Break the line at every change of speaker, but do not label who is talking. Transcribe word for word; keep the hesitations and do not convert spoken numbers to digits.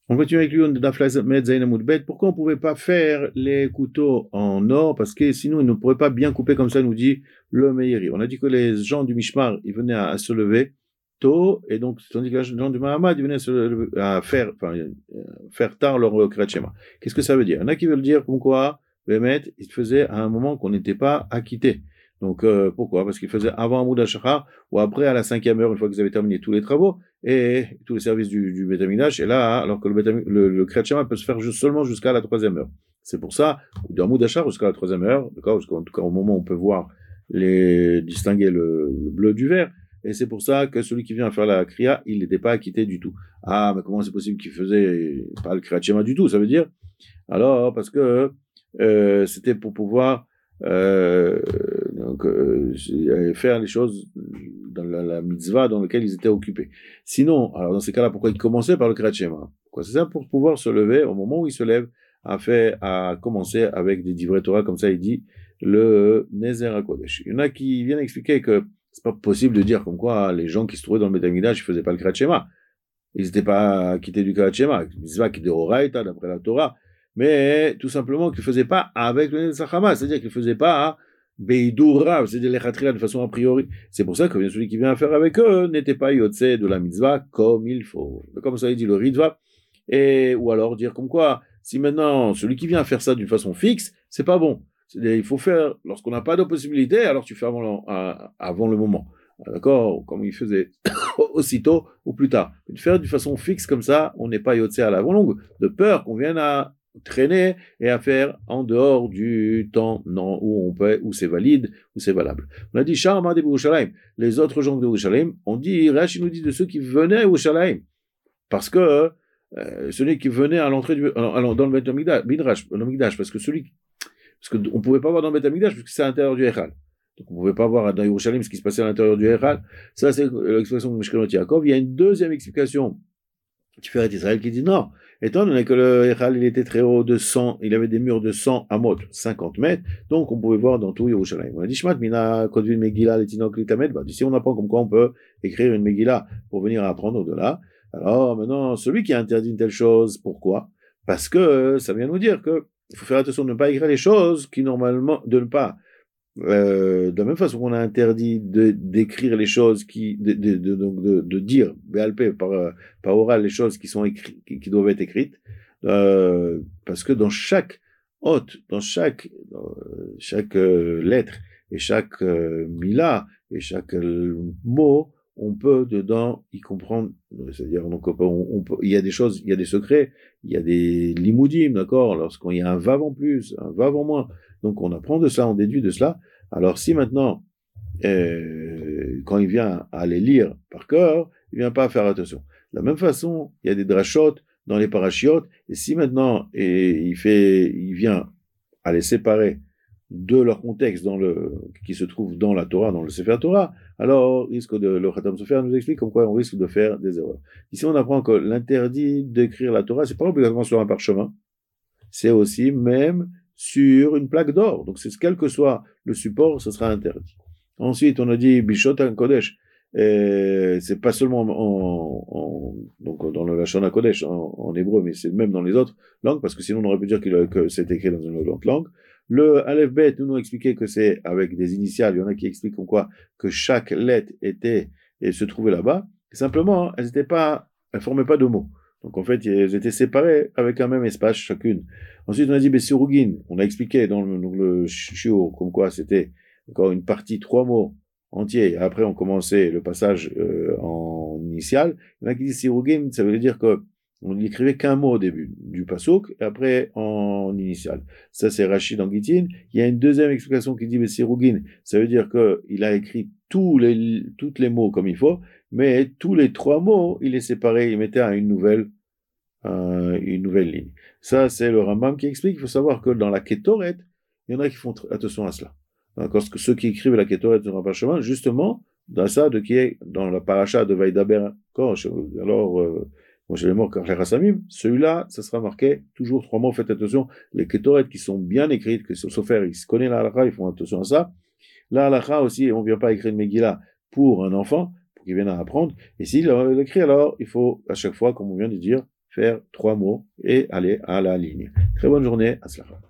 On continue avec lui, on Daf Zayin Amud Bet. Pourquoi on ne pouvait pas faire les couteaux en or? Parce que sinon, ils ne pourraient pas bien couper comme ça, nous dit le Meiri. On a dit que les gens du Mishmar, ils venaient à, à se lever tôt, et donc, tandis que les gens du Mahamad, ils venaient se lever, à faire, enfin, faire tard leur Kriyat Shema. Qu'est-ce que ça veut dire? Il y en a qui veulent dire comme quoi, Bémet, il se faisait à un moment qu'on n'était pas acquitté. Donc, euh, pourquoi? Parce qu'il faisait avant Amoud HaShachar, ou après, à la cinquième heure, une fois qu'ils avaient terminé tous les travaux, et tous les services du, du Beth Amikdash, et là, alors que le, le, le Kriyat Shema peut se faire juste, seulement jusqu'à la troisième heure. C'est pour ça, dans Amoud HaShachar jusqu'à la troisième heure, d'accord, en tout cas au moment où on peut voir les, distinguer le, le bleu du vert, et c'est pour ça que celui qui vient faire la Kriya, il n'était pas acquitté du tout. Ah, mais comment c'est possible qu'il faisait pas le Kriyat Shema du tout? Ça veut dire, alors, parce que euh, c'était pour pouvoir euh, donc, euh, faire les choses dans la, la mitzvah dans laquelle ils étaient occupés. Sinon, alors dans ces cas-là, pourquoi ils commençaient par le Kriyat Shema? C'est ça, pour pouvoir se lever, au moment où ils se lèvent, à, faire, à commencer avec des divrei Torah, comme ça il dit, le Nezer HaKodesh. Il y en a qui viennent expliquer que c'est pas possible de dire comme quoi les gens qui se trouvaient dans le Beth Amikdash, ils faisaient pas le Kriyat Shema. Ils n'étaient pas quittés du Kriyat Shema, mitzvah qui est de Horaïta, d'après la Torah, mais tout simplement qu'ils ne faisaient pas avec le Nezer Hama, c'est-à-dire qu'ils ne faisaient pas Beidoura, c'est-à-dire les Khatria de façon a priori. C'est pour ça que celui qui vient faire avec eux n'était pas Yotse de la mitzvah comme il faut. Comme ça, il dit le Ritva. Et, ou alors dire comme quoi, si maintenant celui qui vient faire ça d'une façon fixe, c'est pas bon. C'est-à-dire, il faut faire, lorsqu'on n'a pas de possibilité, alors tu fais avant le, avant le moment. D'accord? Comme il faisait aussitôt ou plus tard. Mais de faire d'une façon fixe comme ça, on n'est pas Yotse à l'avant longue, de peur qu'on vienne à traîner et à faire en dehors du temps non, où on peut, où c'est valide, où c'est valable. On a dit Sharma de Yerushalayim. Les autres gens de Yerushalayim, on dit, Rashi nous dit de ceux qui venaient à Yerushalayim. Parce que euh, celui qui venait à l'entrée du, alors, dans le Beth Amikdash, parce que celui, parce qu'on ne pouvait pas voir dans le Beth Amikdash, parce que c'est à l'intérieur du Echal. Donc on ne pouvait pas voir dans Yerushalayim ce qui se passait à l'intérieur du Echal. Ça, c'est l'explication de Mishkenot Yaakov. Il y a une deuxième explication qui fait Israël qui dit non. Étant donné que le Echal, il était très haut de cent, il avait des murs de cent amot, cinquante mètres, donc on pouvait voir dans tout Yerushalayim. On a dit, Shmat, Mina, Kodvin, Megillah, Letinok, Litamed, bah, d'ici on apprend comme quoi on peut écrire une Megillah pour venir apprendre au-delà. Alors, maintenant, celui qui a interdit une telle chose, pourquoi? Parce que ça vient nous dire que il faut faire attention de ne pas écrire les choses qui, normalement, de ne pas, Euh, de la même façon qu'on a interdit de, d'écrire les choses qui, de, de, de, de, de dire, B L P, par, par oral, les choses qui sont écrites, qui, qui doivent être écrites, euh, parce que dans chaque hôte, dans chaque, dans chaque euh, lettre, et chaque euh, mila, et chaque euh, mot, on peut dedans y comprendre, c'est-à-dire, donc, on, on peut, il y a des choses, il y a des secrets, il y a des limoudim, d'accord, lorsqu'il y a un vav en plus, un vav en moins, donc on apprend de ça, on déduit de cela. Alors si maintenant, euh, quand il vient à les lire par cœur, il vient pas à faire attention. De la même façon, il y a des drachot dans les parachiotes, et si maintenant et il fait, il vient à les séparer de leur contexte dans le, qui se trouve dans la Torah, dans le Sefer Torah, alors risque de, le Khatam Sofer nous explique comme quoi on risque de faire des erreurs. Ici on apprend que l'interdit d'écrire la Torah, c'est pas obligatoirement sur un parchemin, c'est aussi même sur une plaque d'or. Donc, c'est, quel que soit le support, ce sera interdit. Ensuite, on a dit Bishot HaKodesh. Et c'est pas seulement en, en, donc dans le Lashon HaKodesh en, en hébreu, mais c'est même dans les autres langues, parce que sinon on aurait pu dire qu'il, que c'est écrit dans une autre langue. Le Aleph Bet nous nous expliquait que c'est avec des initiales. Il y en a qui expliquent comme quoi que chaque lettre était et se trouvait là-bas. Et simplement, elles étaient pas, elles formaient pas de mots. Donc en fait, elles étaient séparées avec un même espace chacune. Ensuite, on a dit Bessirugin. On a expliqué dans le, donc le shiur comme quoi c'était encore une partie, trois mots entiers. Et après, on commençait le passage euh, en initial. Il y en a qui disent Sirugin, ça veut dire que on n'écrivait qu'un mot au début du pasuk, et après en initial. Ça, c'est Rachid dans Gittin. Il y a une deuxième explication qui dit Bessirugin. Ça veut dire que il a écrit tous les, toutes les mots comme il faut, mais tous les trois mots, il les séparait, il mettait à une nouvelle, euh, une nouvelle ligne. Ça, c'est le Rambam qui explique. Il faut savoir que dans la Ketoret, il y en a qui font attention à cela. D'accord, parce que ceux qui écrivent la Ketoret sur un parchemin, justement, dans ça, de qui est dans la paracha de Vaïdaber, alors, euh, moi j'ai les morts car les Rassamim, celui-là, ça sera marqué toujours trois mots. Faites attention, les Ketoret qui sont bien écrites, que Sofer, ils connaissent la halakha, ils font attention à ça. La halakha aussi, on ne vient pas écrire une Megillah pour un enfant, pour qu'il vienne à apprendre. Et s'il l'écrit, alors, il faut, à chaque fois, comme on vient de dire, faire trois mots et aller à la ligne. Très bonne journée, Aslacha.